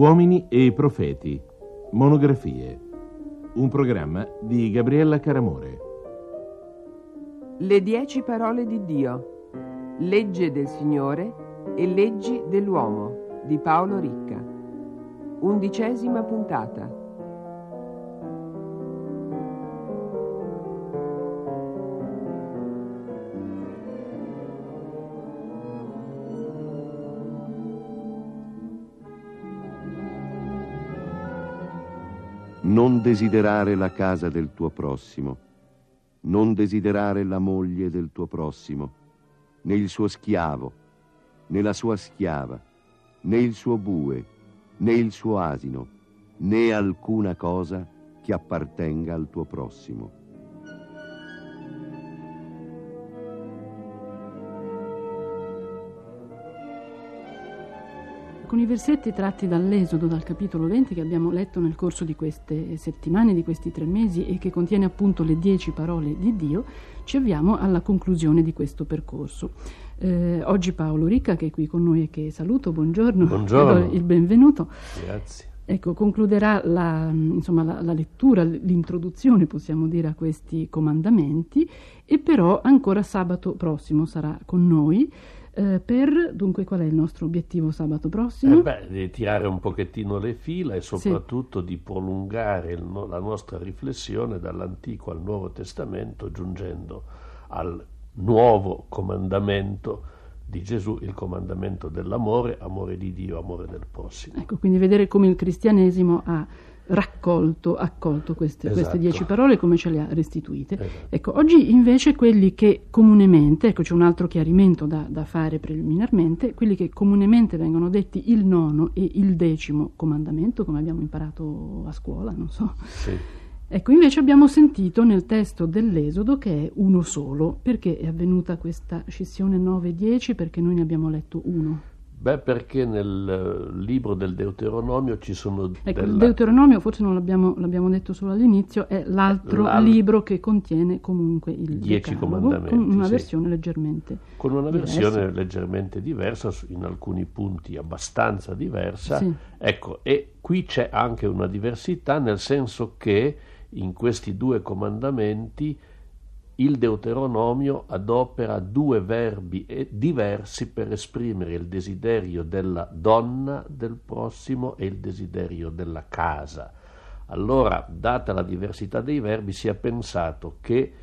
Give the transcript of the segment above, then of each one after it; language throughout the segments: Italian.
Uomini e profeti. Monografie. Un programma di Gabriella Caramore. Le 10 parole di Dio. Legge del Signore e leggi dell'uomo di Paolo Ricca. 11ª puntata. Non desiderare la casa del tuo prossimo, non desiderare la moglie del tuo prossimo, né il suo schiavo, né la sua schiava, né il suo bue, né il suo asino, né alcuna cosa che appartenga al tuo prossimo. Con i versetti tratti dall'Esodo, dal capitolo 20, che abbiamo letto nel corso di queste settimane, di questi 3 mesi, e che contiene appunto le 10 parole di Dio, ci avviamo alla conclusione di questo percorso. Oggi Paolo Ricca, che è qui con noi e che saluto, buongiorno. Buongiorno. Il benvenuto. Grazie. Ecco, concluderà la lettura, l'introduzione, possiamo dire, a questi comandamenti, e però ancora sabato prossimo sarà con noi. Dunque, qual è il nostro obiettivo sabato prossimo? Di tirare un pochettino le fila e soprattutto di prolungare la nostra riflessione dall'Antico al Nuovo Testamento, giungendo al nuovo comandamento di Gesù, il comandamento dell'amore, amore di Dio, amore del prossimo. Ecco, quindi vedere come il cristianesimo ha accolto queste 10 parole, come ce le ha restituite. Esatto. Ecco, oggi invece quelli che comunemente, c'è un altro chiarimento da fare preliminarmente, quelli che comunemente vengono detti il 9° e il 10° comandamento, come abbiamo imparato a scuola, non so. Sì. Ecco, invece abbiamo sentito nel testo dell'Esodo che è uno solo. Perché è avvenuta questa scissione 9-10? Perché noi ne abbiamo letto uno. Perché nel libro del Deuteronomio ci sono... il Deuteronomio, forse non l'abbiamo detto solo all'inizio, è l'altro libro che contiene comunque il 10 Decalogo, comandamenti. Con una versione leggermente diversa, in alcuni punti abbastanza diversa. Sì. Ecco, e qui c'è anche una diversità, nel senso che in questi 2 comandamenti il Deuteronomio adopera 2 verbi diversi per esprimere il desiderio della donna del prossimo e il desiderio della casa. Allora, data la diversità dei verbi, si è pensato che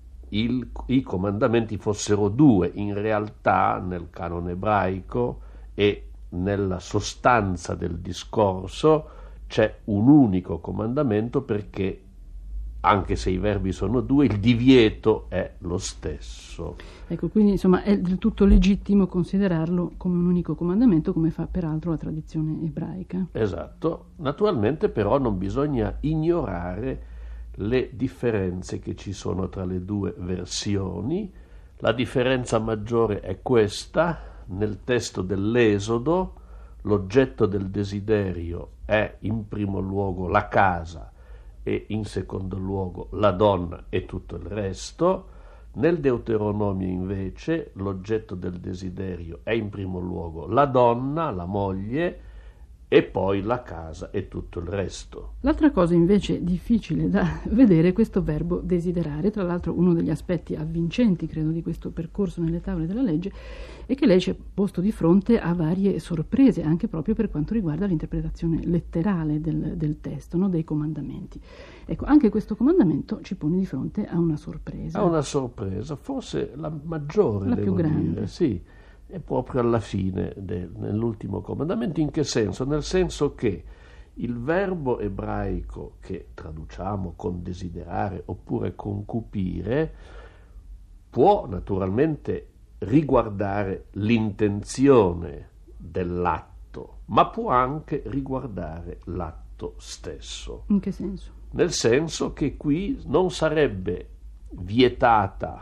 i comandamenti fossero 2. In realtà, nel canone ebraico e nella sostanza del discorso c'è un unico comandamento, perché anche se i verbi sono 2, il divieto è lo stesso. Ecco, quindi insomma è del tutto legittimo considerarlo come un unico comandamento, come fa peraltro la tradizione ebraica. Esatto. Naturalmente però non bisogna ignorare le differenze che ci sono tra le 2 versioni. La differenza maggiore è questa: nel testo dell'Esodo l'oggetto del desiderio è in primo luogo la casa e in secondo luogo la donna e tutto il resto. Nel Deuteronomio invece l'oggetto del desiderio è in primo luogo la donna, la moglie, e poi la casa e tutto il resto. L'altra cosa invece difficile da vedere è questo verbo desiderare. Tra l'altro uno degli aspetti avvincenti, credo, di questo percorso nelle tavole della legge è che lei ci ha posto di fronte a varie sorprese, anche proprio per quanto riguarda l'interpretazione letterale del testo, no? Dei comandamenti. Ecco, anche questo comandamento ci pone di fronte a una sorpresa. A una sorpresa, forse la maggiore, la più grande. Dire, sì. È proprio alla fine, nell'ultimo comandamento. In che senso? Nel senso che il verbo ebraico, che traduciamo con desiderare oppure concupire, può naturalmente riguardare l'intenzione dell'atto, ma può anche riguardare l'atto stesso. In che senso? Nel senso che qui non sarebbe vietata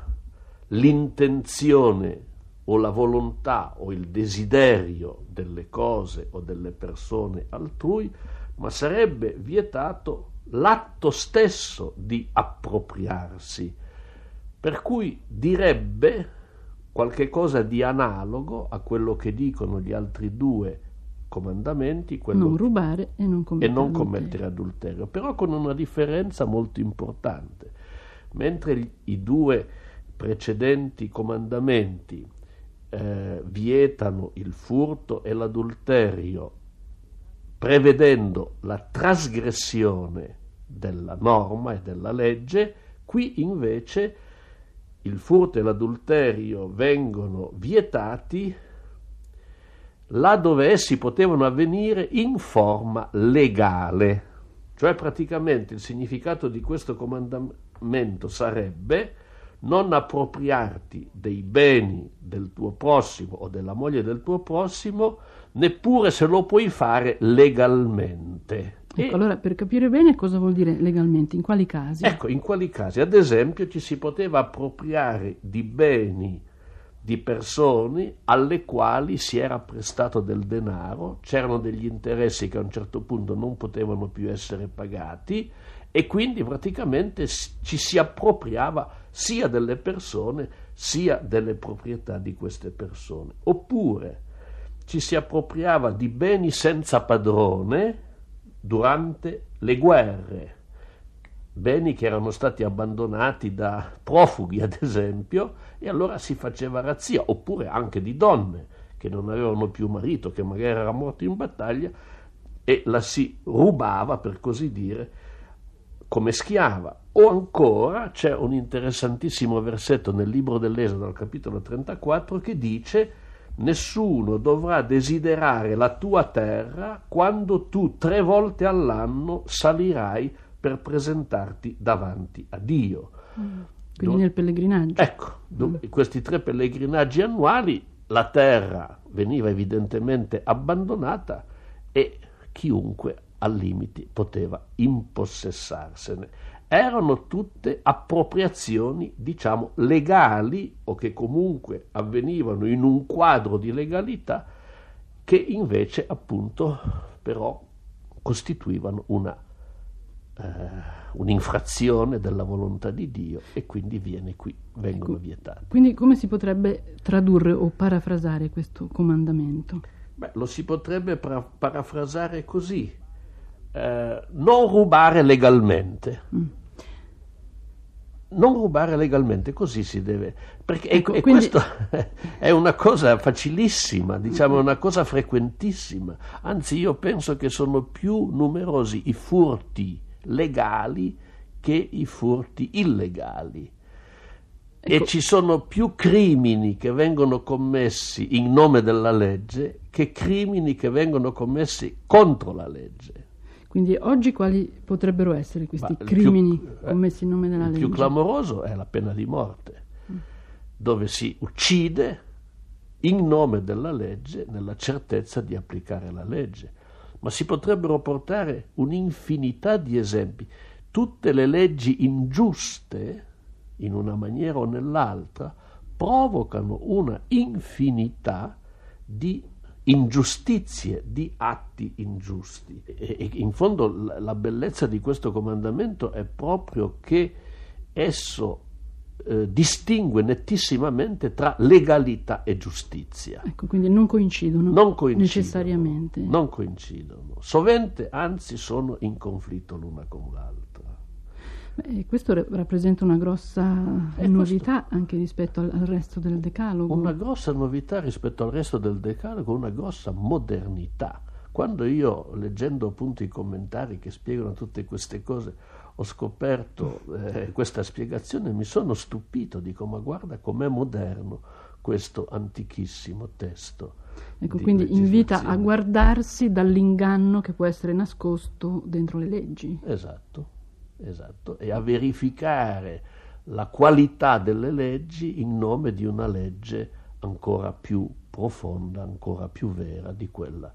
l'intenzione o la volontà o il desiderio delle cose o delle persone altrui, ma sarebbe vietato l'atto stesso di appropriarsi, per cui direbbe qualche cosa di analogo a quello che dicono gli altri 2 comandamenti, quello non rubare e non commettere adulterio, però con una differenza molto importante. Mentre i due precedenti comandamenti vietano il furto e l'adulterio, prevedendo la trasgressione della norma e della legge, qui invece il furto e l'adulterio vengono vietati là dove essi potevano avvenire in forma legale. Cioè praticamente il significato di questo comandamento sarebbe: non appropriarti dei beni del tuo prossimo o della moglie del tuo prossimo, neppure se lo puoi fare legalmente. Ecco, allora per capire bene cosa vuol dire legalmente, in quali casi? Ecco, in quali casi? Ad esempio ci si poteva appropriare di beni di persone alle quali si era prestato del denaro, c'erano degli interessi che a un certo punto non potevano più essere pagati e quindi praticamente ci si appropriava sia delle persone sia delle proprietà di queste persone. Oppure ci si appropriava di beni senza padrone durante le guerre, beni che erano stati abbandonati da profughi ad esempio, e allora si faceva razzia, oppure anche di donne che non avevano più marito, che magari era morto in battaglia, e la si rubava, per così dire, come schiava. O ancora c'è un interessantissimo versetto nel libro dell'Esodo, al capitolo 34, che dice: nessuno dovrà desiderare la tua terra quando tu 3 volte all'anno salirai per presentarti davanti a Dio. Quindi nel pellegrinaggio. Ecco, questi 3 pellegrinaggi annuali la terra veniva evidentemente abbandonata e chiunque al limite poteva impossessarsene. Erano tutte appropriazioni, diciamo, legali o che comunque avvenivano in un quadro di legalità, che invece appunto però costituivano un'infrazione della volontà di Dio e quindi vengono vietati. Quindi come si potrebbe tradurre o parafrasare questo comandamento? Lo si potrebbe parafrasare così: non rubare legalmente. Non rubare legalmente, così si deve, perché ecco, e quindi... questo è una cosa facilissima, diciamo, è una cosa frequentissima, anzi io penso che sono più numerosi i furti legali che i furti illegali. Ecco. E ci sono più crimini che vengono commessi in nome della legge che crimini che vengono commessi contro la legge. Quindi oggi quali potrebbero essere questi crimini commessi in nome della legge? Il più clamoroso è la pena di morte, dove si uccide in nome della legge, nella certezza di applicare la legge. Ma si potrebbero portare un'infinità di esempi. Tutte le leggi ingiuste, in una maniera o nell'altra, provocano una infinità di ingiustizie, di atti ingiusti. E in fondo la bellezza di questo comandamento è proprio che esso distingue nettissimamente tra legalità e giustizia. Ecco, quindi non coincidono necessariamente. Non coincidono. Sovente, anzi, sono in conflitto l'una con l'altra. Questo rappresenta una grossa novità anche rispetto al resto del Decalogo. Una grossa novità rispetto al resto del Decalogo, una grossa modernità. Quando io, leggendo appunto i commentari che spiegano tutte queste cose, ho scoperto questa spiegazione, mi sono stupito, dico: ma guarda com'è moderno questo antichissimo testo. Ecco, quindi invita a guardarsi dall'inganno che può essere nascosto dentro le leggi. Esatto, e a verificare la qualità delle leggi in nome di una legge ancora più profonda, ancora più vera di quella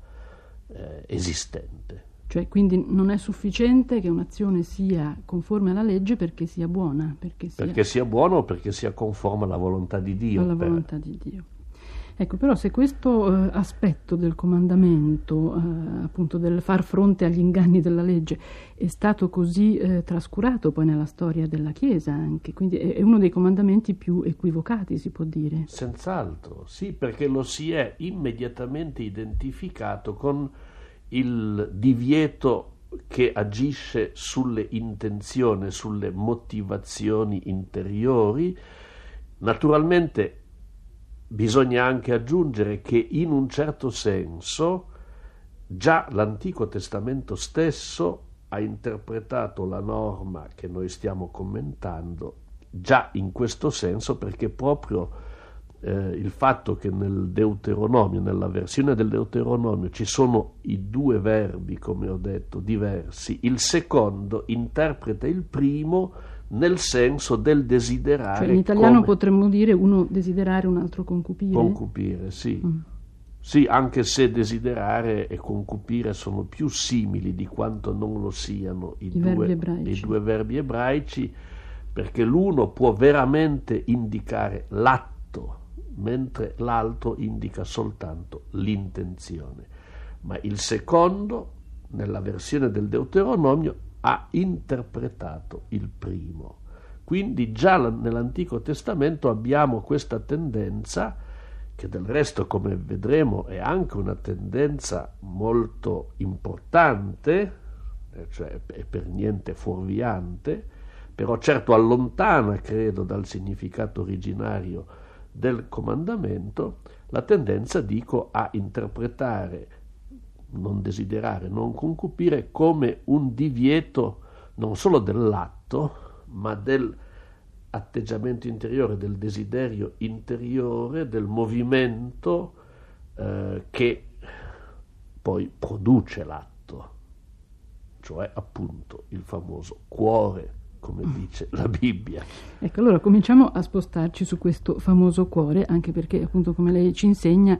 esistente. Cioè, quindi non è sufficiente che un'azione sia conforme alla legge perché sia buona, perché sia buona o perché sia conforme alla volontà di Dio. Alla volontà di Dio. Ecco, però se questo aspetto del comandamento, appunto del far fronte agli inganni della legge, è stato così trascurato poi nella storia della Chiesa anche, quindi è uno dei comandamenti più equivocati, si può dire. Senz'altro, sì, perché lo si è immediatamente identificato con il divieto che agisce sulle intenzioni, sulle motivazioni interiori. Naturalmente bisogna anche aggiungere che in un certo senso già l'Antico Testamento stesso ha interpretato la norma che noi stiamo commentando già in questo senso, perché proprio il fatto che nel Deuteronomio, nella versione del Deuteronomio, ci sono i due verbi, come ho detto, diversi, il secondo interpreta il primo nel senso del desiderare. Cioè in italiano potremmo dire uno desiderare, un altro concupire? Concupire, sì. Sì, anche se desiderare e concupire sono più simili di quanto non lo siano i due verbi ebraici, perché l'uno può veramente indicare l'atto, mentre l'altro indica soltanto l'intenzione. Ma il secondo, nella versione del Deuteronomio, ha interpretato il primo. Quindi già nell'Antico Testamento abbiamo questa tendenza, che del resto, come vedremo, è anche una tendenza molto importante, cioè è per niente fuorviante, però certo allontana, credo, dal significato originario del comandamento, la tendenza, dico, a interpretare non desiderare, non concupire come un divieto non solo dell'atto, ma dell'atteggiamento interiore, del desiderio interiore, del movimento che poi produce l'atto, cioè appunto il famoso cuore, come dice la Bibbia. Ecco, allora cominciamo a spostarci su questo famoso cuore, anche perché appunto, come lei ci insegna,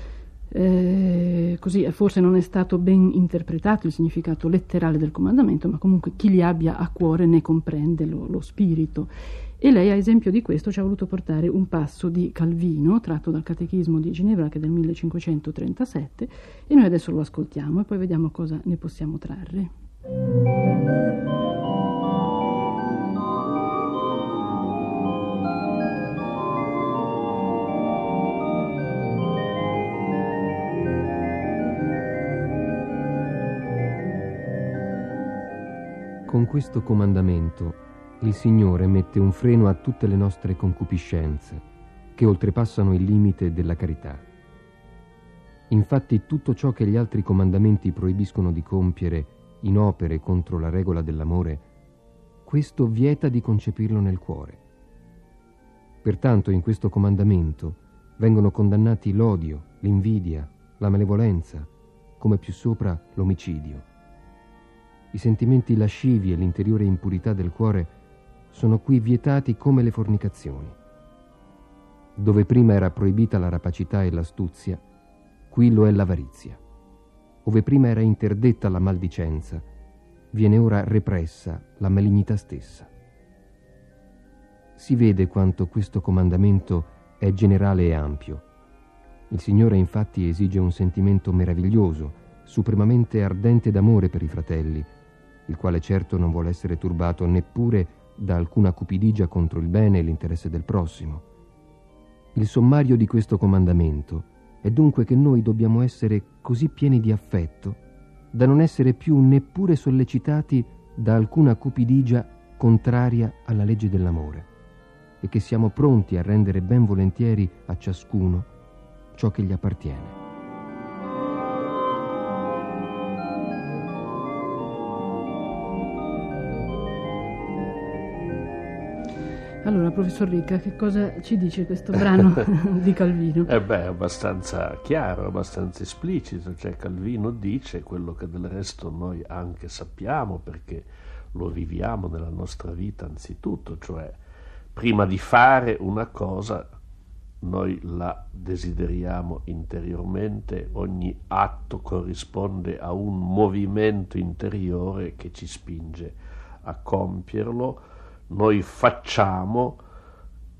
così forse non è stato ben interpretato il significato letterale del comandamento, ma comunque chi li abbia a cuore ne comprende lo spirito. E lei, a esempio di questo, ci ha voluto portare un passo di Calvino tratto dal Catechismo di Ginevra, che è del 1537, e noi adesso lo ascoltiamo e poi vediamo cosa ne possiamo trarre. Con questo comandamento il Signore mette un freno a tutte le nostre concupiscenze, che oltrepassano il limite della carità. Infatti tutto ciò che gli altri comandamenti proibiscono di compiere in opere contro la regola dell'amore, questo vieta di concepirlo nel cuore. Pertanto in questo comandamento vengono condannati l'odio, l'invidia, la malevolenza, come più sopra l'omicidio. I sentimenti lascivi e l'interiore impurità del cuore sono qui vietati come le fornicazioni. Dove prima era proibita la rapacità e l'astuzia, qui lo è l'avarizia. Ove prima era interdetta la maldicenza, viene ora repressa la malignità stessa. Si vede quanto questo comandamento è generale e ampio. Il Signore infatti esige un sentimento meraviglioso, supremamente ardente d'amore per i fratelli, il quale certo non vuole essere turbato neppure da alcuna cupidigia contro il bene e l'interesse del prossimo. Il sommario di questo comandamento è dunque che noi dobbiamo essere così pieni di affetto da non essere più neppure sollecitati da alcuna cupidigia contraria alla legge dell'amore, e che siamo pronti a rendere ben volentieri a ciascuno ciò che gli appartiene. Allora, professor Ricca, che cosa ci dice questo brano di Calvino? È abbastanza chiaro, abbastanza esplicito. Cioè, Calvino dice quello che del resto noi anche sappiamo, perché lo viviamo nella nostra vita anzitutto, cioè prima di fare una cosa noi la desideriamo interiormente, ogni atto corrisponde a un movimento interiore che ci spinge a compierlo. Noi facciamo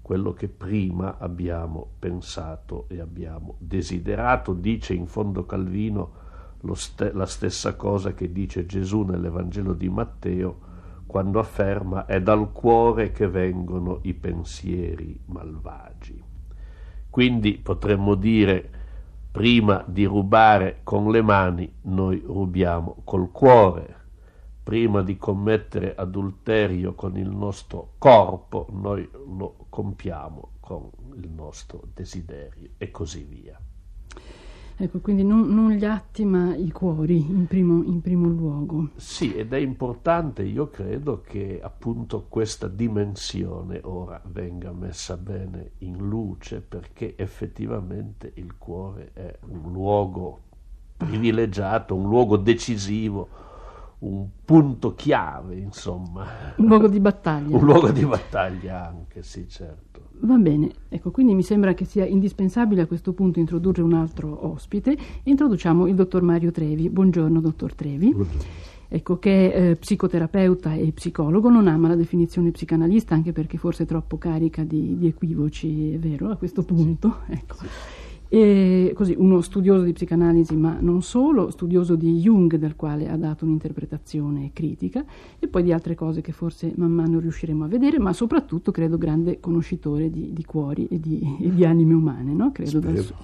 quello che prima abbiamo pensato e abbiamo desiderato. Dice in fondo Calvino la stessa cosa che dice Gesù nell'Evangelo di Matteo, quando afferma: è dal cuore che vengono i pensieri malvagi. Quindi potremmo dire, prima di rubare con le mani, noi rubiamo col cuore. Prima di commettere adulterio con il nostro corpo, noi lo compiamo con il nostro desiderio, e così via. Ecco, quindi non gli atti, ma i cuori in primo luogo. Sì, ed è importante, io credo, che appunto questa dimensione ora venga messa bene in luce, perché effettivamente il cuore è un luogo privilegiato, un luogo decisivo, un punto chiave, insomma. Un luogo di battaglia. Un luogo di battaglia anche, sì, certo. Va bene, ecco, quindi mi sembra che sia indispensabile a questo punto introdurre un altro ospite. Introduciamo il dottor Mario Trevi. Buongiorno, dottor Trevi. Buongiorno. Ecco, che è psicoterapeuta e psicologo, non ama la definizione psicanalista, anche perché forse è troppo carica di equivoci, è vero, a questo punto. Sì. Ecco. Sì. E così, uno studioso di psicanalisi, ma non solo, studioso di Jung, del quale ha dato un'interpretazione critica, e poi di altre cose che forse man mano riusciremo a vedere, ma soprattutto credo grande conoscitore di cuori e di anime umane, no? Credo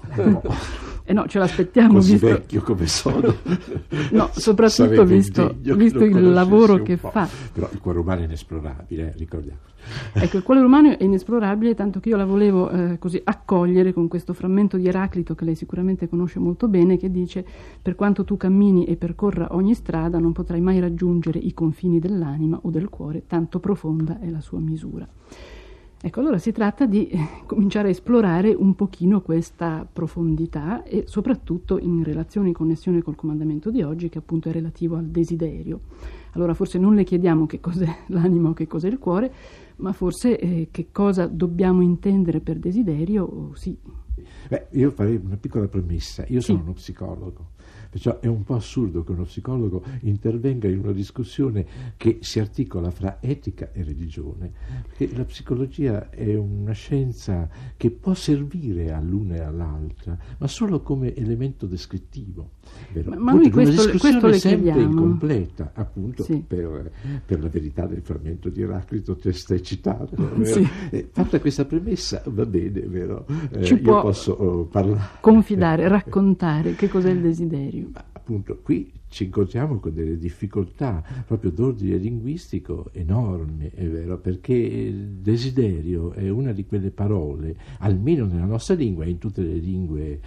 no, ce l'aspettiamo. Così visto... vecchio come sono. No, soprattutto visto il lavoro che fa. Però il cuore umano è inesplorabile, ricordiamo. Ecco, il cuore umano è inesplorabile, tanto che io la volevo così accogliere con questo frammento di Eraclito, che lei sicuramente conosce molto bene, che dice: per quanto tu cammini e percorra ogni strada, non potrai mai raggiungere i confini dell'anima o del cuore, tanto profonda è la sua misura. Ecco, allora si tratta di cominciare a esplorare un pochino questa profondità, e soprattutto in relazione, in connessione col comandamento di oggi, che appunto è relativo al desiderio. Allora forse non le chiediamo che cos'è l'anima o che cos'è il cuore, ma forse che cosa dobbiamo intendere per desiderio, sì. Beh, io farei una piccola premessa. Io sono uno psicologo, perciò è un po' assurdo che uno psicologo intervenga in una discussione che si articola fra etica e religione, perché la psicologia è una scienza che può servire all'una e all'altra, ma solo come elemento descrittivo. Vero? Ma noi questo le sempre chiediamo. Incompleta, appunto, sì. per la verità del frammento di Eraclito che stai citando. Sì. Fatta questa premessa, va bene, vero? Ci può io posso parlare, confidare, raccontare che cos'è il desiderio. Ma appunto qui ci incontriamo con delle difficoltà proprio d'ordine linguistico enormi, è vero, perché il desiderio è una di quelle parole, almeno nella nostra lingua e in tutte le lingue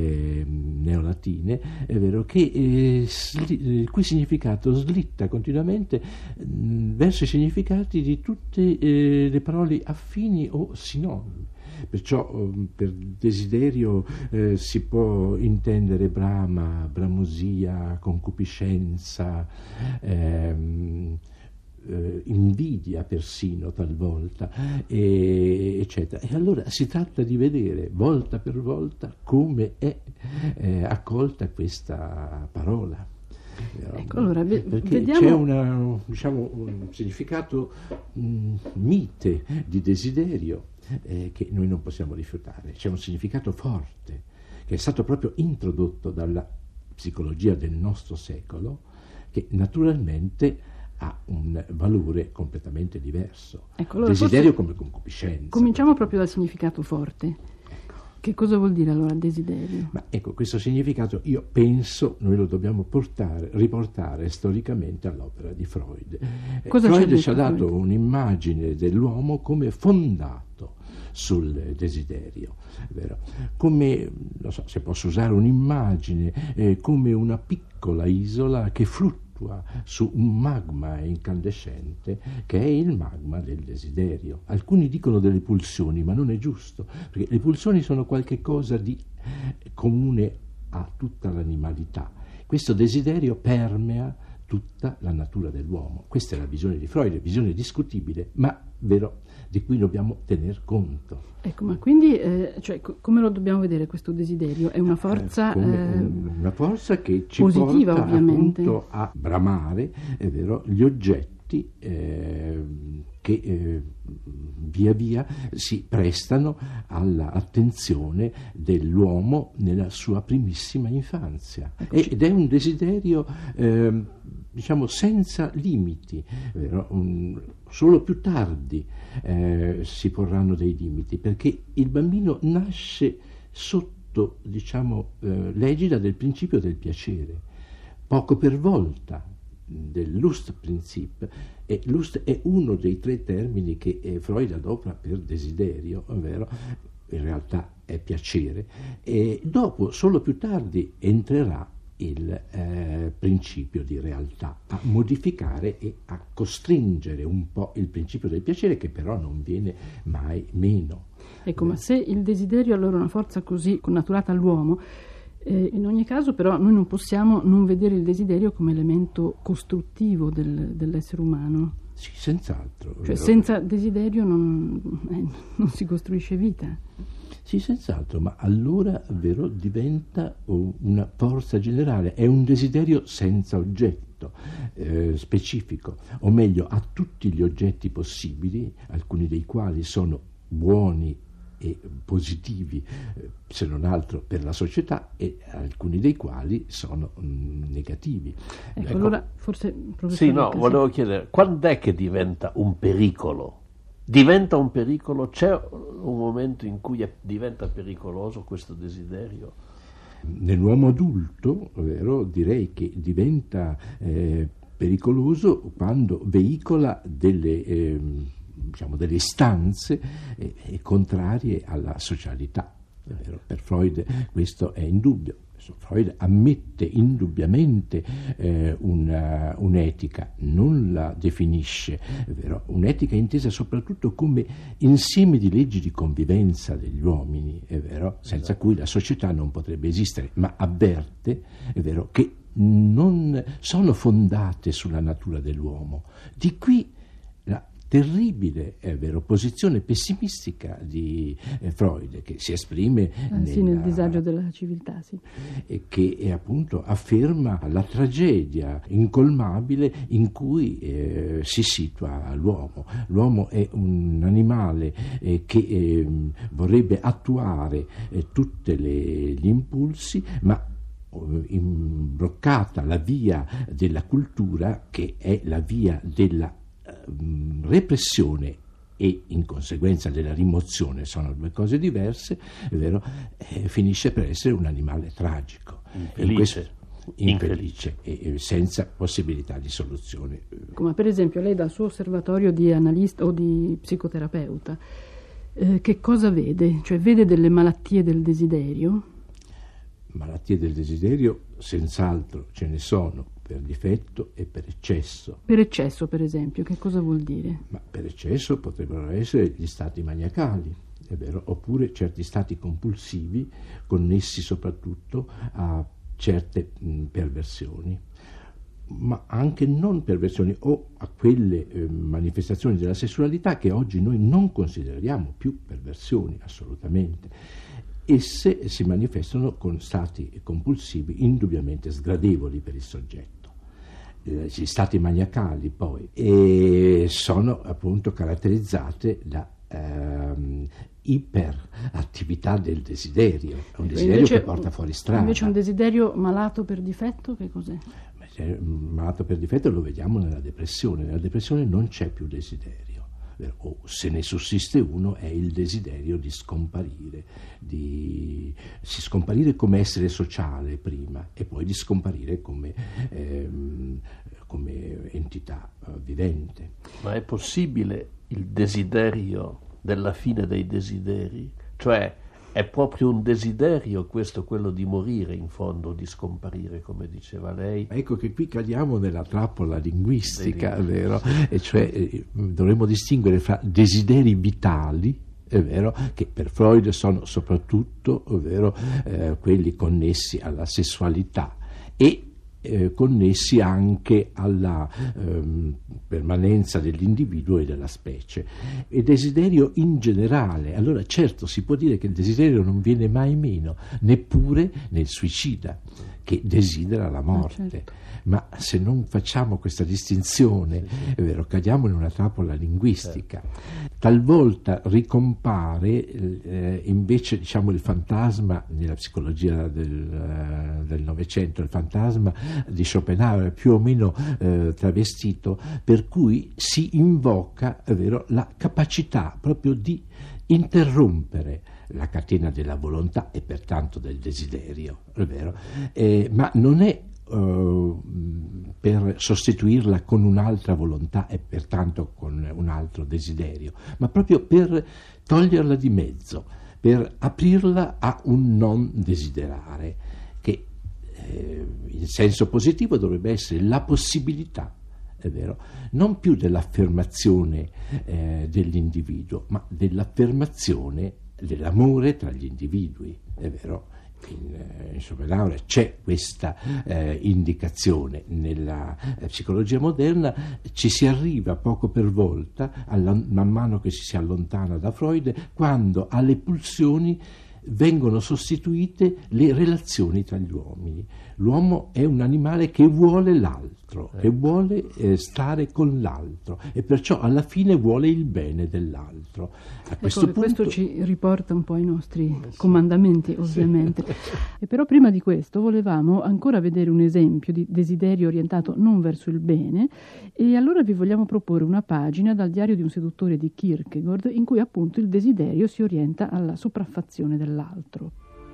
neolatine, è vero, che il cui significato slitta continuamente verso i significati di tutte le parole affini o sinonimi. Perciò per desiderio si può intendere brama, bramosia, concupiscenza, invidia persino talvolta, eccetera. E allora si tratta di vedere volta per volta come è accolta questa parola. Ecco, allora, perché vediamo... c'è un significato mite di desiderio che noi non possiamo rifiutare. C'è un significato forte che è stato proprio introdotto dalla psicologia del nostro secolo, che naturalmente ha un valore completamente diverso. Ecco, allora, desiderio come concupiscenza. Cominciamo proprio dal significato forte. Che cosa vuol dire allora desiderio? Ma ecco, questo significato io penso noi lo dobbiamo riportare storicamente all'opera di Freud. Freud ci ha dato un'immagine dell'uomo come fondato sul desiderio, vero? Come, non so se posso usare un'immagine, come una piccola isola che fluttua su un magma incandescente che è il magma del desiderio. Alcuni dicono delle pulsioni, ma non è giusto, perché le pulsioni sono qualche cosa di comune a tutta l'animalità. Questo desiderio permea tutta la natura dell'uomo. Questa è la visione di Freud, visione discutibile, ma vero, di cui dobbiamo tener conto. Ecco, ma quindi come lo dobbiamo vedere questo desiderio? È una forza una forza che ci positiva, porta ovviamente, appunto a bramare, è vero, gli oggetti aspetti che via via si prestano all'attenzione dell'uomo nella sua primissima infanzia. Ed è un desiderio diciamo senza limiti, vero? Solo più tardi si porranno dei limiti, perché il bambino nasce sotto, diciamo, l'egida del principio del piacere, poco per volta, del Lustprinzip, e Lust è uno dei 3 termini che Freud adopera per desiderio, ovvero in realtà è piacere, e dopo, solo più tardi, entrerà il principio di realtà a modificare e a costringere un po' il principio del piacere, che però non viene mai meno. Ecco, ma se il desiderio allora è una forza così connaturata all'uomo, in ogni caso però noi non possiamo non vedere il desiderio come elemento costruttivo dell'essere umano. Sì, senz'altro. Cioè senza desiderio non si costruisce vita. Sì, senz'altro, ma allora, vero, diventa una forza generale, è un desiderio senza oggetto specifico, o meglio, ha tutti gli oggetti possibili, alcuni dei quali sono buoni e positivi, se non altro per la società, e alcuni dei quali sono negativi. Ecco, allora forse sì, no, volevo chiedere, quando è che diventa un pericolo? Diventa un pericolo? C'è un momento in cui diventa pericoloso questo desiderio? Nell'uomo adulto, vero, direi che diventa pericoloso quando veicola delle istanze contrarie alla socialità. Per Freud questo è indubbio. Freud ammette indubbiamente un'etica, non la definisce, vero? Un'etica intesa soprattutto come insieme di leggi di convivenza degli uomini, è vero? Senza cui la società non potrebbe esistere, ma avverte, è vero, che non sono fondate sulla natura dell'uomo. Di qui la terribile, è vero, posizione pessimistica di Freud, che si esprime nel disagio della civiltà, sì. E che appunto afferma la tragedia incolmabile in cui si situa l'uomo. L'uomo è un animale che vorrebbe attuare tutti gli impulsi, ma imbroccata la via della cultura, che è la via della repressione e in conseguenza della rimozione, sono 2 cose diverse, è vero, finisce per essere un animale tragico, infelice e senza possibilità di soluzione. Come per esempio lei dal suo osservatorio di analista o di psicoterapeuta, che cosa vede? Cioè vede delle malattie del desiderio? Malattie del desiderio senz'altro ce ne sono, per difetto e per eccesso. Per eccesso, per esempio, che cosa vuol dire? Ma per eccesso potrebbero essere gli stati maniacali, è vero, oppure certi stati compulsivi connessi soprattutto a certe perversioni, ma anche non perversioni, o a quelle manifestazioni della sessualità che oggi noi non consideriamo più perversioni, assolutamente. Esse si manifestano con stati compulsivi indubbiamente sgradevoli per il soggetto. Gli stati maniacali poi sono appunto caratterizzate da iperattività del desiderio, un desiderio invece, che porta fuori strada. Invece un desiderio malato per difetto, che cos'è? Malato per difetto lo vediamo nella depressione non c'è più desiderio. O se ne sussiste uno è il desiderio di scomparire, di scomparire come essere sociale prima e poi di scomparire come entità vivente. Ma è possibile il desiderio della fine dei desideri? Cioè è proprio un desiderio questo, quello di morire in fondo, di scomparire, come diceva lei? Ecco che qui cadiamo nella trappola linguistica, vero? E cioè dovremmo distinguere fra desideri vitali, è vero, che per Freud sono soprattutto, è vero, quelli connessi alla sessualità, e connessi anche alla permanenza dell'individuo e della specie, e desiderio in generale. Allora certo si può dire che il desiderio non viene mai meno, neppure nel suicida che desidera la morte. Certo. Ma se non facciamo questa distinzione, è vero, cadiamo in una trappola linguistica. Talvolta ricompare invece, diciamo, il fantasma nella psicologia del Novecento, il fantasma di Schopenhauer, più o meno travestito, per cui si invoca, è vero, la capacità proprio di interrompere la catena della volontà e pertanto del desiderio, è vero, ma non è per sostituirla con un'altra volontà e pertanto con un altro desiderio, ma proprio per toglierla di mezzo, per aprirla a un non desiderare, che in senso positivo dovrebbe essere la possibilità, è vero, non più dell'affermazione dell'individuo, ma dell'affermazione dell'amore tra gli individui, è vero. In Schopenhauer c'è questa indicazione. Nella psicologia moderna ci si arriva poco per volta, man mano che si allontana da Freud, quando alle pulsioni vengono sostituite le relazioni tra gli uomini. L'uomo è un animale che vuole l'altro, che vuole stare con l'altro, e perciò alla fine vuole il bene dell'altro. A questo punto... Questo ci riporta un po' ai nostri comandamenti, ovviamente. Sì. E però prima di questo volevamo ancora vedere un esempio di desiderio orientato non verso il bene, e allora vi vogliamo proporre una pagina dal Diario di un seduttore di Kierkegaard, in cui appunto il desiderio si orienta alla sopraffazione dell'altro.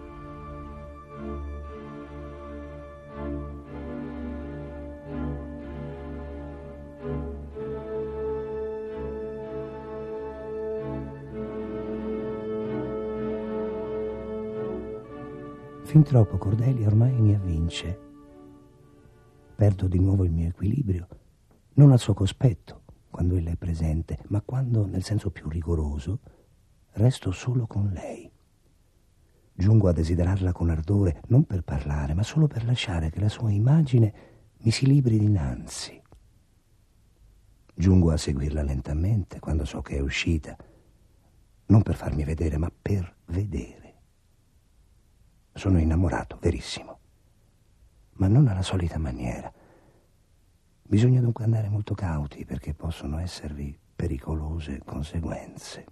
Fin troppo Cordelia ormai mi avvince. Perdo di nuovo il mio equilibrio, non al suo cospetto, quando ella è presente, ma quando, nel senso più rigoroso, resto solo con lei. Giungo a desiderarla con ardore, non per parlare, ma solo per lasciare che la sua immagine mi si libri dinanzi. Giungo a seguirla lentamente quando so che è uscita, non per farmi vedere, ma per vedere. Sono innamorato, verissimo, ma non alla solita maniera. Bisogna dunque andare molto cauti, perché possono esservi pericolose conseguenze.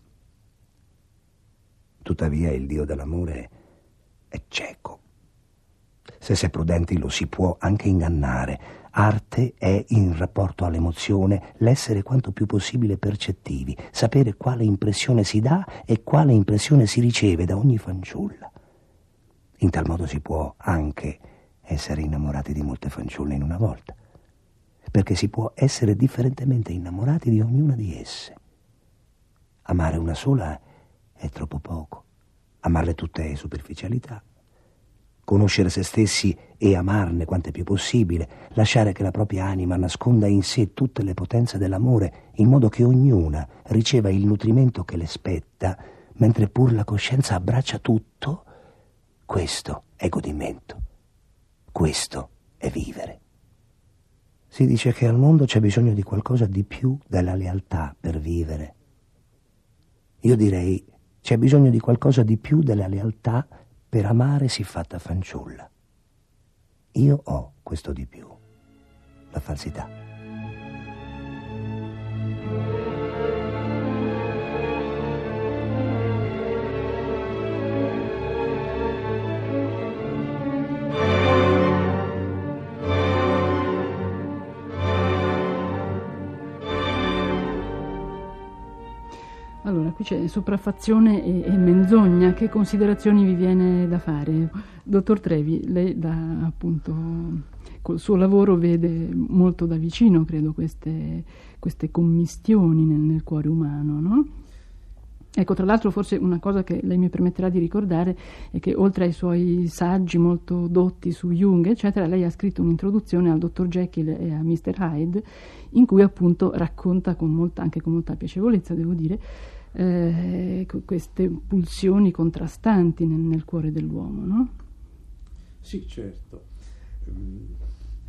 Tuttavia il Dio dell'amore è cieco. Se si è prudenti lo si può anche ingannare. Arte è, in rapporto all'emozione, l'essere quanto più possibile percettivi, sapere quale impressione si dà e quale impressione si riceve da ogni fanciulla. In tal modo si può anche essere innamorati di molte fanciulle in una volta, perché si può essere differentemente innamorati di ognuna di esse. Amare una sola è troppo poco, amarle tutte è superficialità. Conoscere se stessi e amarne quante più possibile, lasciare che la propria anima nasconda in sé tutte le potenze dell'amore, in modo che ognuna riceva il nutrimento che le spetta, mentre pur la coscienza abbraccia tutto. Questo è godimento, questo è vivere. Si dice che al mondo c'è bisogno di qualcosa di più della lealtà per vivere. Io direi c'è bisogno di qualcosa di più della lealtà per amare siffatta fanciulla. Io ho questo di più, la falsità. Allora, qui c'è sopraffazione e menzogna. Che considerazioni vi viene da fare? Dottor Trevi, lei appunto col suo lavoro vede molto da vicino, credo, queste commistioni nel cuore umano, no? Ecco, tra l'altro forse una cosa che lei mi permetterà di ricordare è che oltre ai suoi saggi molto dotti su Jung, eccetera, lei ha scritto un'introduzione al Dr. Jekyll e a Mr. Hyde, in cui appunto racconta anche con molta piacevolezza, devo dire, queste pulsioni contrastanti nel cuore dell'uomo, no? Sì, certo.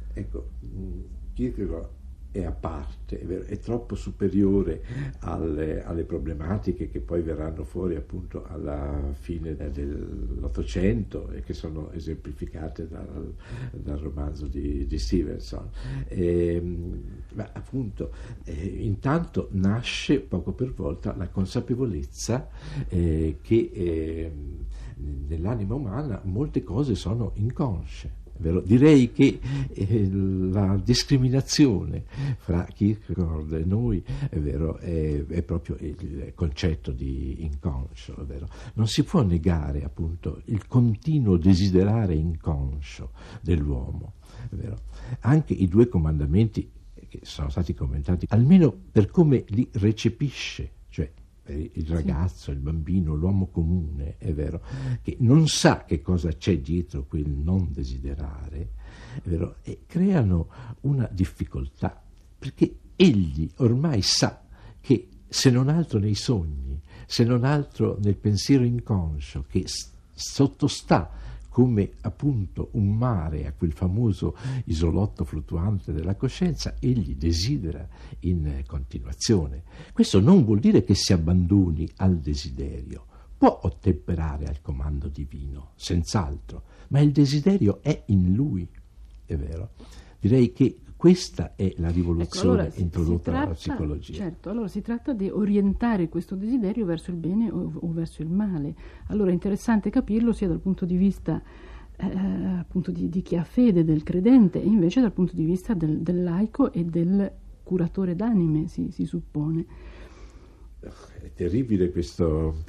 Ecco, Kierkegaard è a parte, è vero, è troppo superiore alle problematiche che poi verranno fuori appunto alla fine dell'Ottocento e che sono esemplificate dal romanzo di Stevenson. Ma appunto intanto nasce poco per volta la consapevolezza che nell'anima umana molte cose sono inconsce. Vero? Direi che la discriminazione fra Kierkegaard e noi è proprio il concetto di inconscio. Vero? Non si può negare appunto il continuo desiderare inconscio dell'uomo. Vero? Anche i 2 comandamenti che sono stati commentati, almeno per come li recepisce, cioè il ragazzo, il bambino, l'uomo comune, è vero, che non sa che cosa c'è dietro quel non desiderare, è vero, e creano una difficoltà, perché egli ormai sa che se non altro nei sogni, se non altro nel pensiero inconscio, che sottostà come appunto un mare a quel famoso isolotto fluttuante della coscienza, egli desidera in continuazione. Questo non vuol dire che si abbandoni al desiderio, può ottemperare al comando divino, senz'altro, ma il desiderio è in lui, è vero. Direi che questa è la rivoluzione introdotta dalla psicologia. Certo, allora si tratta di orientare questo desiderio verso il bene o verso il male. Allora è interessante capirlo sia dal punto di vista appunto di chi ha fede, del credente, e invece dal punto di vista del laico e del curatore d'anime, si suppone. È terribile questo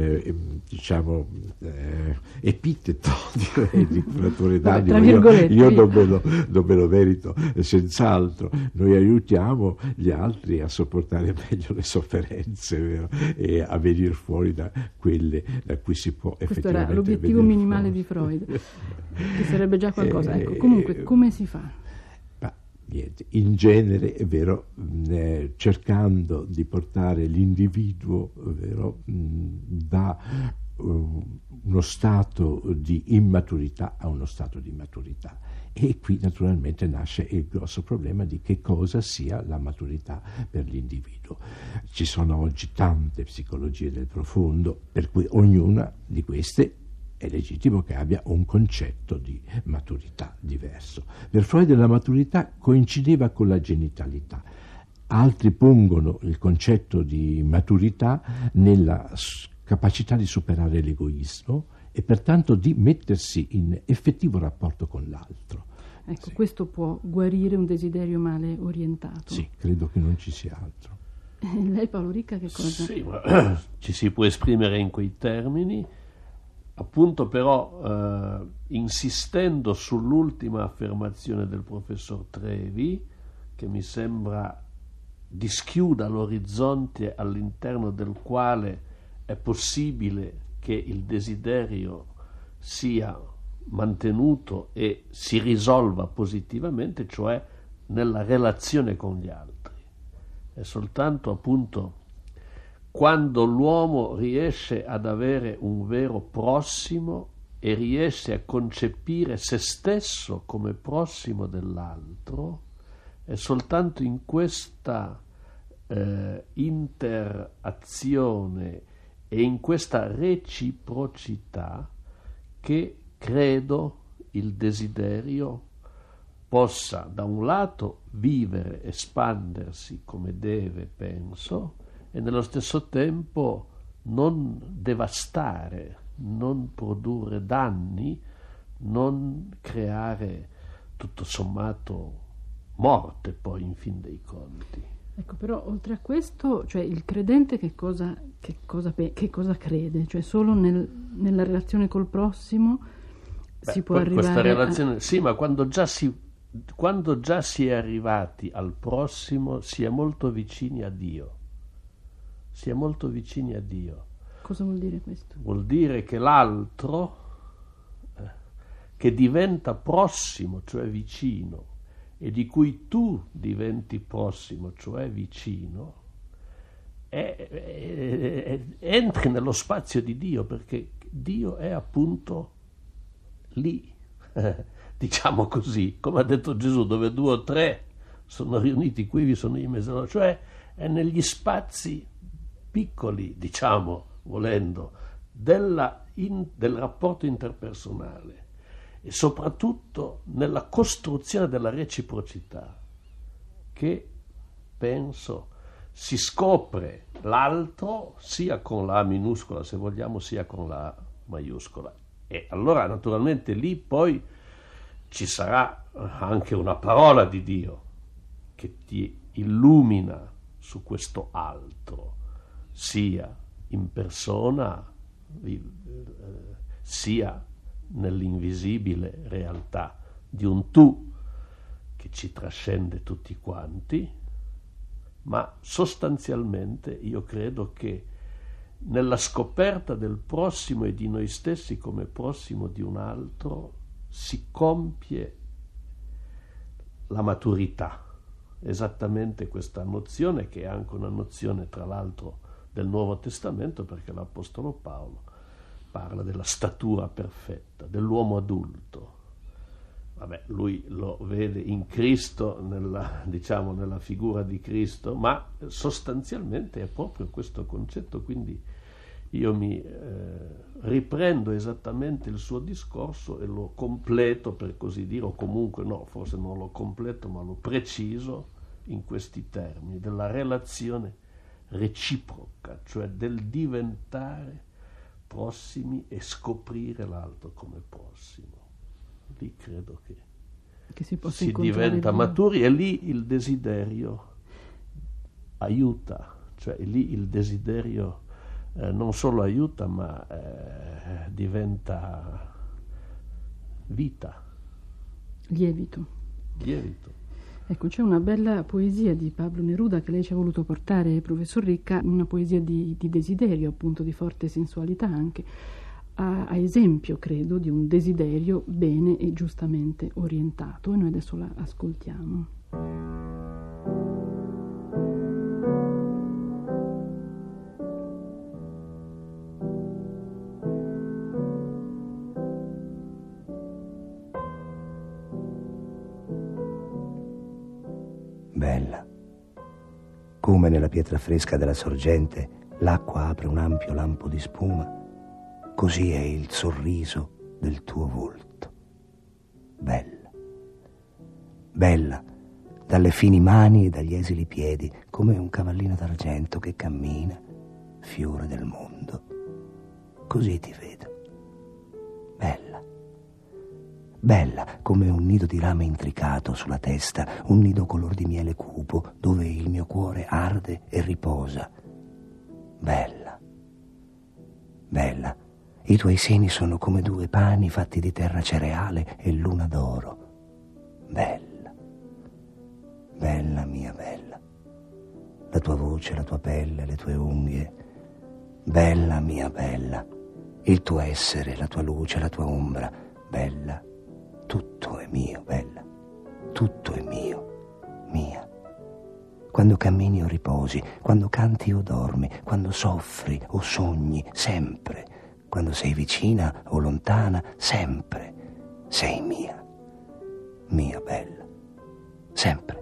epiteto di curatore d'animo. Io non me lo merito senz'altro. Noi aiutiamo gli altri a sopportare meglio le sofferenze, vero? E a venire fuori da quelle da cui si può effettivamente venire fuori. Questo era l'obiettivo minimale di Freud, che sarebbe già qualcosa. Ecco, comunque come si fa? Niente, in genere è vero, cercando di portare l'individuo, vero, da uno stato di immaturità a uno stato di maturità. E qui naturalmente nasce il grosso problema di che cosa sia la maturità per l'individuo. Ci sono oggi tante psicologie del profondo, per cui ognuna di queste è legittimo che abbia un concetto di maturità diverso. Per Freud la maturità coincideva con la genitalità. Altri pongono il concetto di maturità nella capacità di superare l'egoismo e pertanto di mettersi in effettivo rapporto con l'altro. Ecco, sì. Questo può guarire un desiderio male orientato. Sì, credo che non ci sia altro. Lei, Paolo Ricca, che cosa? Sì, ma ci si può esprimere in quei termini. Appunto però insistendo sull'ultima affermazione del professor Trevi, che mi sembra dischiuda l'orizzonte all'interno del quale è possibile che il desiderio sia mantenuto e si risolva positivamente, cioè nella relazione con gli altri. È soltanto appunto quando l'uomo riesce ad avere un vero prossimo e riesce a concepire se stesso come prossimo dell'altro, è soltanto in questa interazione e in questa reciprocità che credo il desiderio possa da un lato vivere, espandersi come deve, penso, e nello stesso tempo non devastare, non produrre danni, non creare tutto sommato morte poi in fin dei conti. Ecco, però oltre a questo, cioè il credente che cosa crede? Cioè solo nella relazione col prossimo si può arrivare questa relazione, sì, ma quando già si è arrivati al prossimo si è molto vicini a Dio. Si è molto vicini a Dio. Cosa vuol dire questo? Vuol dire che l'altro che diventa prossimo, cioè vicino, e di cui tu diventi prossimo, cioè vicino, entri nello spazio di Dio, perché Dio è appunto lì, diciamo così, come ha detto Gesù, dove 2 o 3 sono riuniti, qui vi sono io in mezzo, cioè è negli spazi piccoli, diciamo, volendo, del rapporto interpersonale e soprattutto nella costruzione della reciprocità che, penso, si scopre l'altro sia con la A minuscola, se vogliamo, sia con la A maiuscola. E allora naturalmente lì poi ci sarà anche una parola di Dio che ti illumina su questo altro, sia in persona, sia nell'invisibile realtà di un tu che ci trascende tutti quanti, ma sostanzialmente io credo che nella scoperta del prossimo e di noi stessi come prossimo di un altro si compie la maturità, esattamente questa nozione che è anche una nozione tra l'altro del Nuovo Testamento, perché l'Apostolo Paolo parla della statura perfetta, dell'uomo adulto. Vabbè, lui lo vede in Cristo, nella figura di Cristo, ma sostanzialmente è proprio questo concetto, quindi io mi riprendo esattamente il suo discorso e lo completo, per così dire, o comunque no, forse non lo completo, ma lo preciso in questi termini, della relazione reciproca, cioè del diventare prossimi e scoprire l'altro come prossimo. Lì credo che si diventa maturi e lì il desiderio aiuta, cioè lì il desiderio non solo aiuta ma diventa vita, lievito. Ecco, c'è una bella poesia di Pablo Neruda che lei ci ha voluto portare, professor Ricca, una poesia di desiderio, appunto, di forte sensualità anche, a esempio, credo, di un desiderio bene e giustamente orientato, e noi adesso la ascoltiamo. Bella, come nella pietra fresca della sorgente l'acqua apre un ampio lampo di spuma, così è il sorriso del tuo volto. Bella, bella, dalle fini mani e dagli esili piedi, come un cavallino d'argento che cammina, fiore del mondo. Così ti vedo. Bella, bella come un nido di rame intricato sulla testa, un nido color di miele cupo, dove il mio cuore arde e riposa. Bella, bella, i tuoi seni sono come 2 pani fatti di terra cereale e luna d'oro. Bella, bella mia bella, la tua voce, la tua pelle, le tue unghie. Bella mia bella, il tuo essere, la tua luce, la tua ombra. Bella, tutto è mio, bella, tutto è mio, mia. Quando cammini o riposi, quando canti o dormi, quando soffri o sogni, sempre. Quando sei vicina o lontana, sempre sei mia, mia bella, sempre.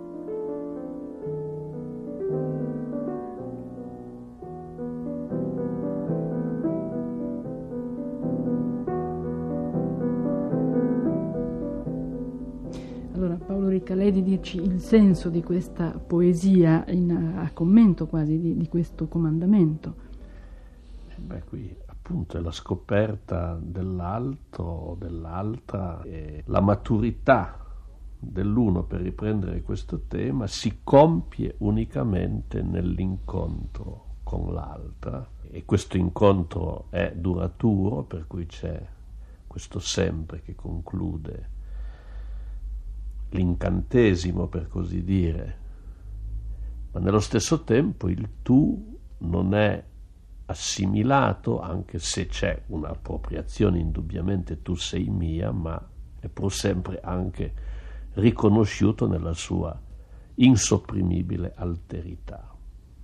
Allora, Paolo Ricca, lei di dirci il senso di questa poesia a commento quasi di questo comandamento. Beh, qui appunto è la scoperta dell'altro o dell'altra, e la maturità dell'uno, per riprendere questo tema, si compie unicamente nell'incontro con l'altra, e questo incontro è duraturo, per cui c'è questo sempre che conclude l'incantesimo, per così dire, ma nello stesso tempo il tu non è assimilato, anche se c'è un'appropriazione, indubbiamente tu sei mia, ma è pur sempre anche riconosciuto nella sua insopprimibile alterità.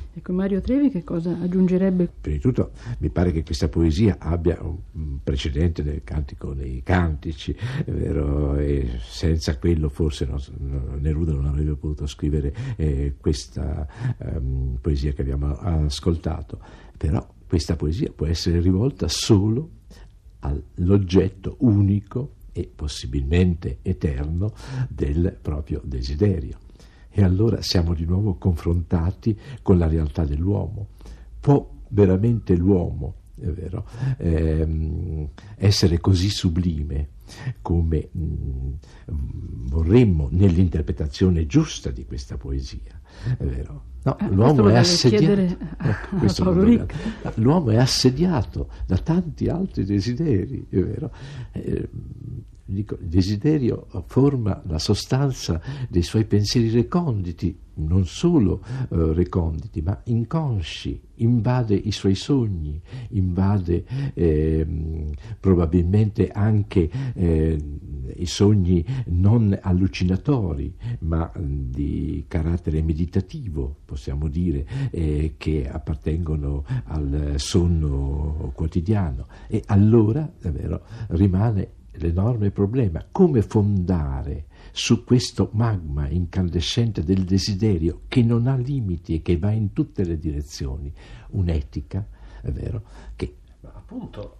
Ecco, Mario Trevi che cosa aggiungerebbe? Prima di tutto mi pare che questa poesia abbia un precedente nel Cantico dei Cantici, è vero, e senza quello forse Neruda non avrebbe potuto scrivere questa poesia che abbiamo ascoltato. Però questa poesia può essere rivolta solo all'oggetto unico e possibilmente eterno del proprio desiderio. E allora siamo di nuovo confrontati con la realtà dell'uomo. Può veramente l'uomo, è vero, essere così sublime come vorremmo nell'interpretazione giusta di questa poesia, è vero? No, l'uomo è assediato. L'uomo è assediato da tanti altri desideri, è vero? Il desiderio forma la sostanza dei suoi pensieri reconditi, non solo reconditi, ma inconsci, invade i suoi sogni, invade probabilmente anche i sogni non allucinatori, ma di carattere meditativo, possiamo dire, che appartengono al sonno quotidiano. E allora, davvero, rimane l'enorme problema: come fondare su questo magma incandescente del desiderio che non ha limiti e che va in tutte le direzioni un'etica, è vero, che appunto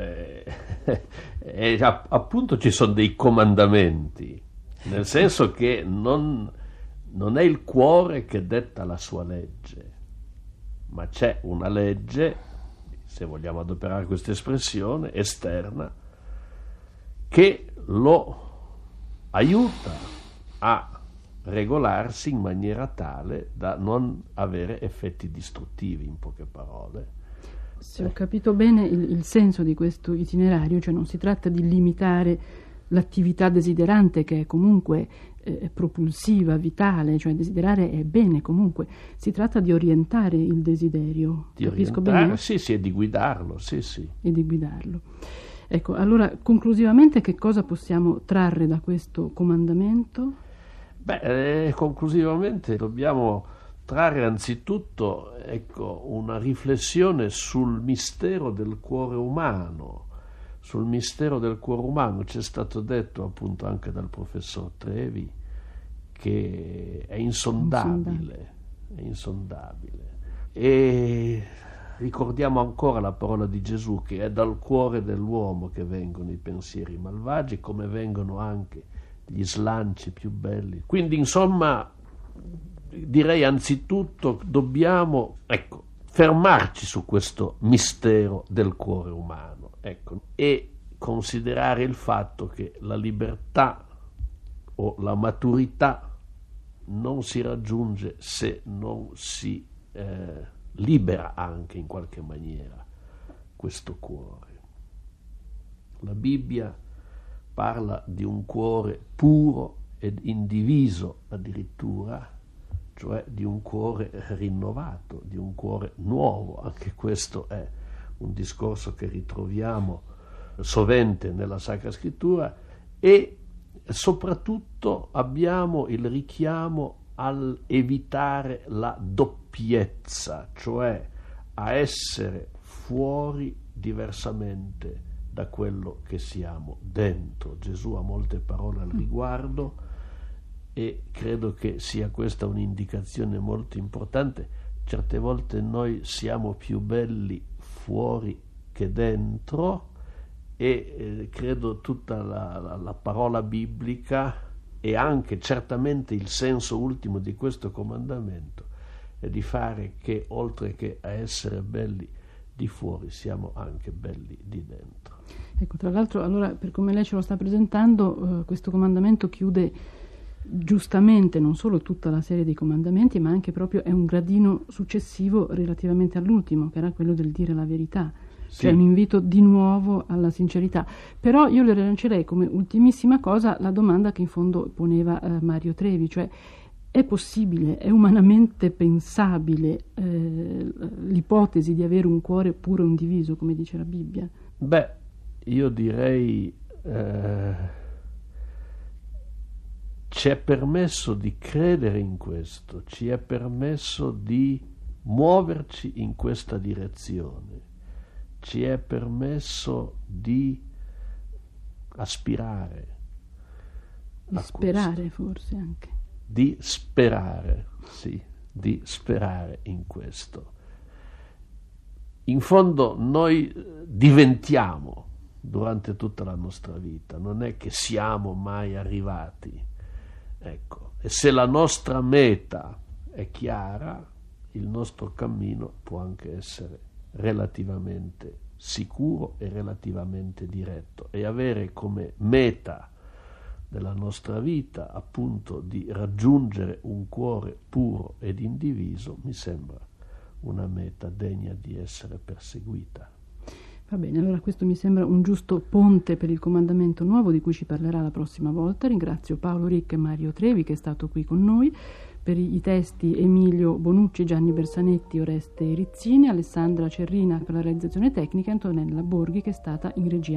appunto ci sono dei comandamenti, nel senso che non è il cuore che detta la sua legge, ma c'è una legge, se vogliamo adoperare questa espressione, esterna, che lo aiuta a regolarsi in maniera tale da non avere effetti distruttivi, in poche parole. Se ho capito bene il senso di questo itinerario, cioè non si tratta di limitare l'attività desiderante, che è comunque propulsiva, vitale, cioè desiderare è bene comunque, si tratta di orientare il desiderio. Capisco bene? Sì, e di guidarlo, sì. E di guidarlo. Ecco, allora conclusivamente che cosa possiamo trarre da questo comandamento? Conclusivamente dobbiamo trarre anzitutto, una riflessione sul mistero del cuore umano. Sul mistero del cuore umano ci è stato detto appunto anche dal professor Trevi che è insondabile. E ricordiamo ancora la parola di Gesù, che è dal cuore dell'uomo che vengono i pensieri malvagi, come vengono anche gli slanci più belli. Quindi, insomma, direi anzitutto dobbiamo fermarci su questo mistero del cuore umano, e considerare il fatto che la libertà o la maturità non si raggiunge se non si libera anche in qualche maniera questo cuore. La Bibbia parla di un cuore puro ed indiviso addirittura, cioè di un cuore rinnovato, di un cuore nuovo. Anche questo è un discorso che ritroviamo sovente nella Sacra Scrittura, e soprattutto abbiamo il richiamo al evitare la doppiezza, cioè a essere fuori diversamente da quello che siamo dentro. Gesù ha molte parole al riguardo e credo che sia questa un'indicazione molto importante. Certe volte noi siamo più belli fuori che dentro, e credo tutta la parola biblica e anche certamente il senso ultimo di questo comandamento è di fare che, oltre che a essere belli di fuori, siamo anche belli di dentro. Ecco, tra l'altro, allora, per come lei ce lo sta presentando, questo comandamento chiude giustamente non solo tutta la serie dei comandamenti, ma anche proprio è un gradino successivo relativamente all'ultimo, che era quello del dire la verità. Sì. Cioè un invito di nuovo alla sincerità. Però io le rilancerei come ultimissima cosa la domanda che in fondo poneva Mario Trevi, cioè è possibile, è umanamente pensabile l'ipotesi di avere un cuore puro e indiviso, come dice la Bibbia? Io direi ci è permesso di credere in questo, ci è permesso di muoverci in questa direzione. Ci è permesso di aspirare. Di sperare forse anche. Di sperare, sì, di sperare in questo. In fondo noi diventiamo durante tutta la nostra vita, non è che siamo mai arrivati. Ecco, e se la nostra meta è chiara, il nostro cammino può anche essere relativamente sicuro e relativamente diretto, e avere come meta della nostra vita appunto di raggiungere un cuore puro ed indiviso mi sembra una meta degna di essere perseguita. Va bene, allora questo mi sembra un giusto ponte per il comandamento nuovo di cui ci parlerà la prossima volta. Ringrazio Paolo Ricca e Mario Trevi, che è stato qui con noi. Per i testi Emilio Bonucci, Gianni Bersanetti, Oreste Rizzini, Alessandra Cerrina per la realizzazione tecnica e Antonella Borghi, che è stata in regia.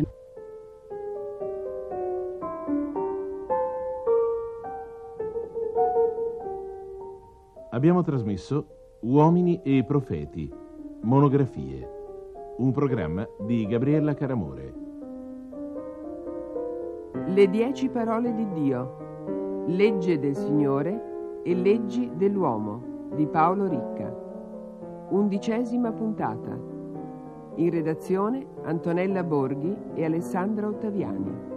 Abbiamo trasmesso Uomini e Profeti, monografie, un programma di Gabriella Caramore. Le 10 parole di Dio, legge del Signore e leggi dell'uomo di Paolo Ricca. 11ª puntata. In redazione Antonella Borghi e Alessandra Ottaviani.